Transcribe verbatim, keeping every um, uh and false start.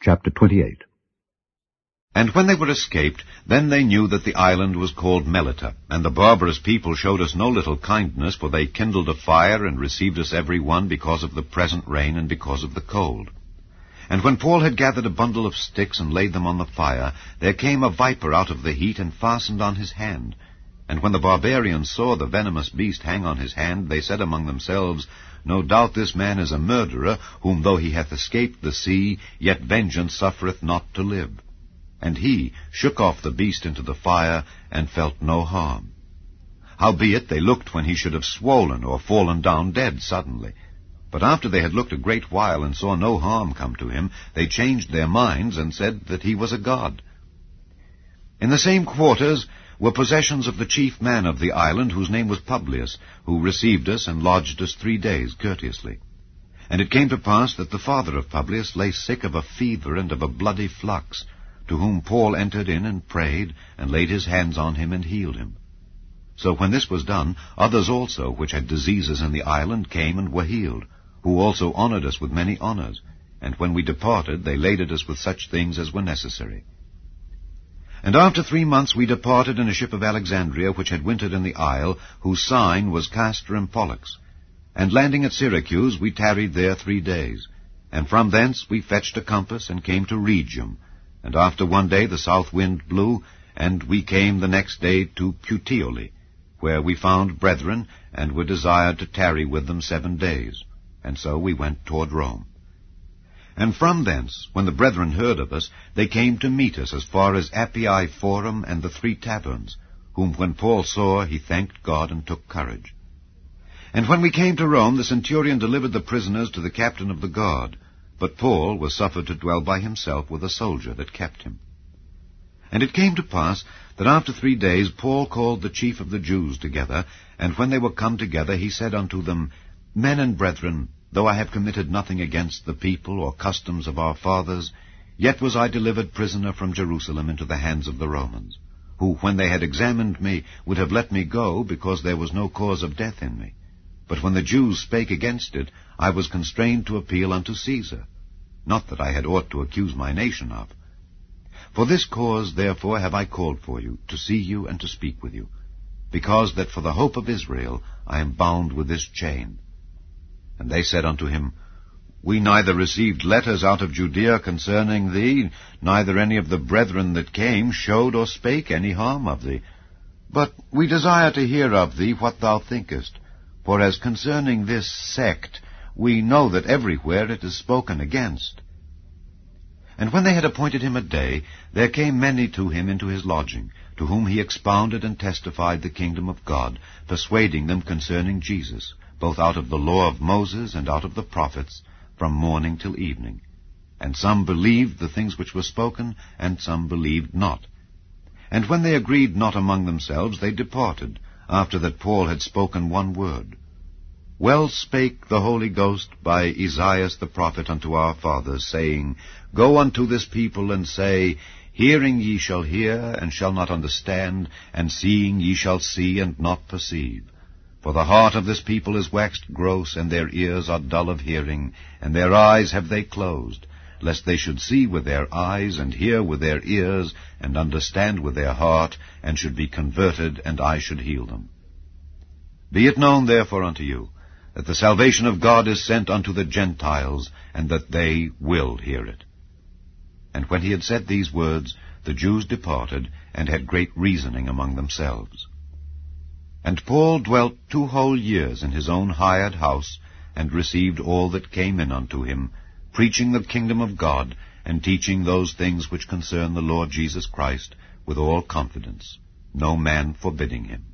Chapter twenty-eight. And when they were escaped, then they knew that the island was called Melita. And the barbarous people showed us no little kindness, for they kindled a fire, and received us every one because of the present rain and because of the cold. And when Paul had gathered a bundle of sticks and laid them on the fire, there came a viper out of the heat and fastened on his hand. And when the barbarians saw the venomous beast hang on his hand, they said among themselves, No doubt this man is a murderer, whom though he hath escaped the sea, yet vengeance suffereth not to live. And he shook off the beast into the fire, and felt no harm. Howbeit they looked when he should have swollen or fallen down dead suddenly. But after they had looked a great while, and saw no harm come to him, they changed their minds, and said that he was a god. In the same quarters were possessions of the chief man of the island, whose name was Publius, who received us and lodged us three days courteously. And it came to pass that the father of Publius lay sick of a fever and of a bloody flux, to whom Paul entered in and prayed, and laid his hands on him and healed him. So when this was done, others also, which had diseases in the island, came and were healed, who also honored us with many honors. And when we departed, they laded us with such things as were necessary. And after three months we departed in a ship of Alexandria, which had wintered in the isle, whose sign was Castor and Pollux. And landing at Syracuse, we tarried there three days. And from thence we fetched a compass, and came to Rhegium. And after one day the south wind blew, and we came the next day to Puteoli, where we found brethren, and were desired to tarry with them seven days. And so we went toward Rome. And from thence, when the brethren heard of us, they came to meet us as far as Appii Forum and the Three Taverns, whom when Paul saw, he thanked God and took courage. And when we came to Rome, the centurion delivered the prisoners to the captain of the guard, but Paul was suffered to dwell by himself with a soldier that kept him. And it came to pass that after three days Paul called the chief of the Jews together, and when they were come together, he said unto them, Men and brethren, though I have committed nothing against the people or customs of our fathers, yet was I delivered prisoner from Jerusalem into the hands of the Romans, who, when they had examined me, would have let me go, because there was no cause of death in me. But when the Jews spake against it, I was constrained to appeal unto Caesar, not that I had aught to accuse my nation of. For this cause, therefore, have I called for you, to see you and to speak with you, because that for the hope of Israel I am bound with this chain. And they said unto him, We neither received letters out of Judea concerning thee, neither any of the brethren that came showed or spake any harm of thee. But we desire to hear of thee what thou thinkest. For as concerning this sect, we know that everywhere it is spoken against. And when they had appointed him a day, there came many to him into his lodging, to whom he expounded and testified the kingdom of God, persuading them concerning Jesus, both out of the law of Moses and out of the prophets, from morning till evening. And some believed the things which were spoken, and some believed not. And when they agreed not among themselves, they departed, after that Paul had spoken one word. Well spake the Holy Ghost by Esaias the prophet unto our fathers, saying, Go unto this people, and say, Hearing ye shall hear, and shall not understand, and seeing ye shall see, and not perceive. For the heart of this people is waxed gross, and their ears are dull of hearing, and their eyes have they closed, lest they should see with their eyes, and hear with their ears, and understand with their heart, and should be converted, and I should heal them. Be it known therefore unto you, that the salvation of God is sent unto the Gentiles, and that they will hear it. And when he had said these words, the Jews departed, and had great reasoning among themselves. And Paul dwelt two whole years in his own hired house, and received all that came in unto him, preaching the kingdom of God, and teaching those things which concern the Lord Jesus Christ, with all confidence, no man forbidding him.